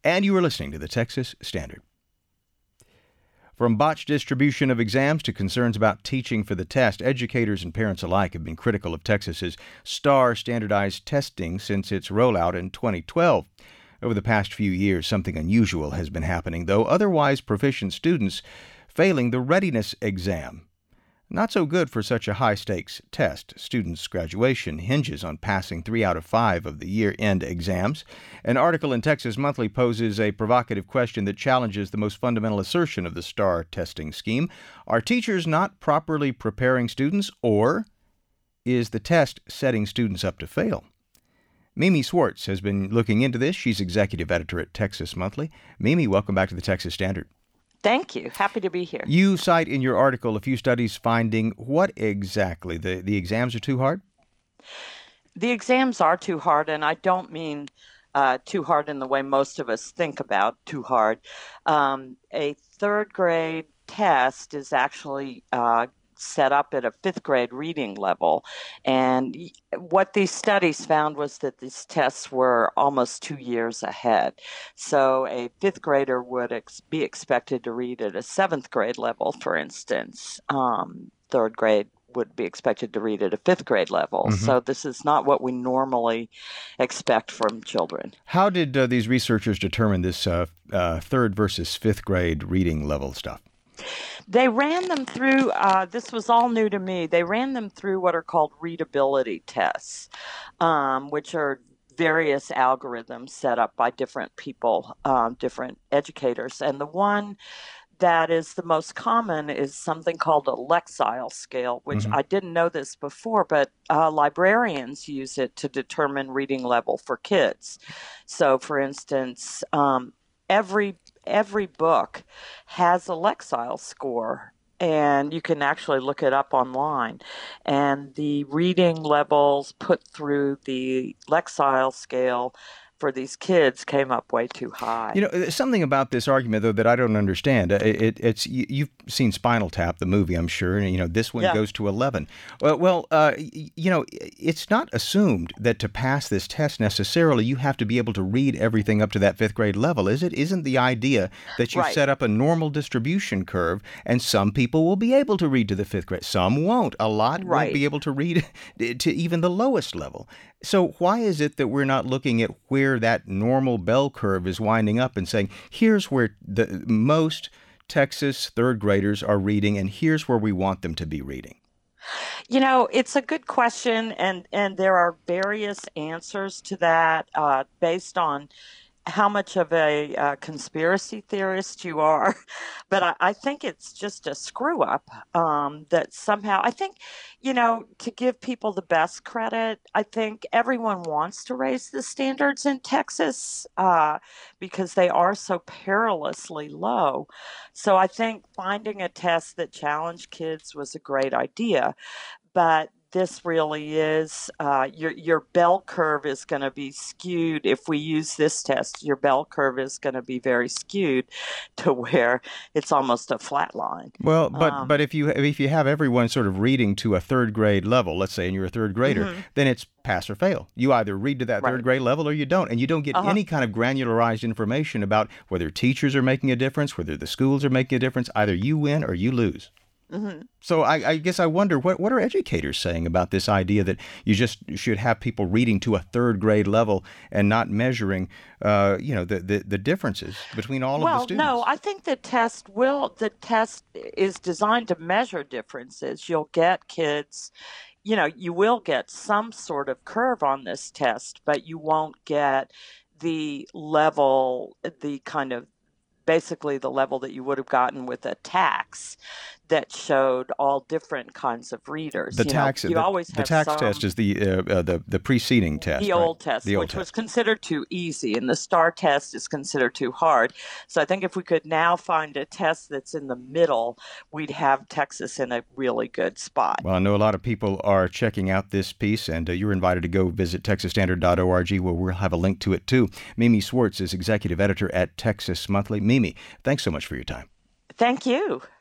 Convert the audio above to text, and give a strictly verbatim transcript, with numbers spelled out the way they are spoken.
and you are listening to the Texas Standard. From botched distribution of exams to concerns about teaching for the test, educators and parents alike have been critical of Texas's STAR standardized testing since its rollout in twenty twelve. Over the past few years, something unusual has been happening, though. Otherwise proficient students failing the readiness exam. Not so good for such a high-stakes test. Students' graduation hinges on passing three out of five of the year-end exams. An article in Texas Monthly poses a provocative question that challenges the most fundamental assertion of the STAR testing scheme. Are teachers not properly preparing students, or is the test setting students up to fail? Mimi Swartz has been looking into this. She's executive editor at Texas Monthly. Mimi, welcome back to the Texas Standard. Thank you. Happy to be here. You cite in your article a few studies finding what exactly? The, the exams are too hard? The exams are too hard, and I don't mean uh, too hard in the way most of us think about too hard. Um, a third grade test is actually uh, set up at a fifth grade reading level. And what these studies found was that these tests were almost two years ahead. So a fifth grader would ex- be expected to read at a seventh grade level, for instance. Um, third grade would be expected to read at a fifth grade level. Mm-hmm. So this is not what we normally expect from children. How did uh, these researchers determine this uh, uh, third versus fifth grade reading level stuff? They ran them through, uh, this was all new to me, they ran them through what are called readability tests, um, which are various algorithms set up by different people, um, different educators. And the one that is the most common is something called a Lexile scale, which mm-hmm. I didn't know this before, but uh, librarians use it to determine reading level for kids. So, for instance, um, every every book has a Lexile score, and you can actually look it up online. And the reading levels put through the Lexile scale for these kids came up way too high. You know, there's something about this argument, though, that I don't understand. It, it, it's you, you've seen Spinal Tap, the movie, I'm sure, and, you know, this one yeah. goes to eleven. Well, well uh, you know, it's not assumed that to pass this test necessarily you have to be able to read everything up to that fifth grade level, is it? Isn't the idea that you right. set up a normal distribution curve, and some people will be able to read to the fifth grade, some won't. A lot right. won't be able to read to even the lowest level. So why is it that we're not looking at where that normal bell curve is winding up and saying, here's where the most Texas third graders are reading, and here's where we want them to be reading? You know, it's a good question, and, and there are various answers to that uh, based on how much of a uh, conspiracy theorist you are. But I, I think it's just a screw up um, that somehow, I think, you know, to give people the best credit, I think everyone wants to raise the standards in Texas uh, because they are so perilously low. So I think finding a test that challenged kids was a great idea. But this really is, uh, your your bell curve is going to be skewed. If we use this test, your bell curve is going to be very skewed to where it's almost a flat line. Well, but um, but if you if you have everyone sort of reading to a third grade level, let's say, and you're a third grader, mm-hmm. then it's pass or fail. You either read to that right. third grade level or you don't, and you don't get uh-huh. any kind of granularized information about whether teachers are making a difference, whether the schools are making a difference. Either you win or you lose. Mm-hmm. So I, I guess I wonder, what what are educators saying about this idea that you just should have people reading to a third grade level and not measuring, uh, you know, the, the, the differences between all well, of the students? Well, no, I think the test will, the test is designed to measure differences. You'll get kids, you know, you will get some sort of curve on this test, but you won't get the level, the kind of, basically the level that you would have gotten with a tax that showed all different kinds of readers. The you tax, know, you the, always the have tax some, test is the uh, uh, the the preceding test, the right? old test, the old which test. was considered too easy, and the STAR test is considered too hard. So I think if we could now find a test that's in the middle, we'd have Texas in a really good spot. Well, I know a lot of people are checking out this piece, and uh, you're invited to go visit texas standard dot org, where we'll have a link to it too. Mimi Swartz is executive editor at Texas Monthly. Mimi, thanks so much for your time. Thank you.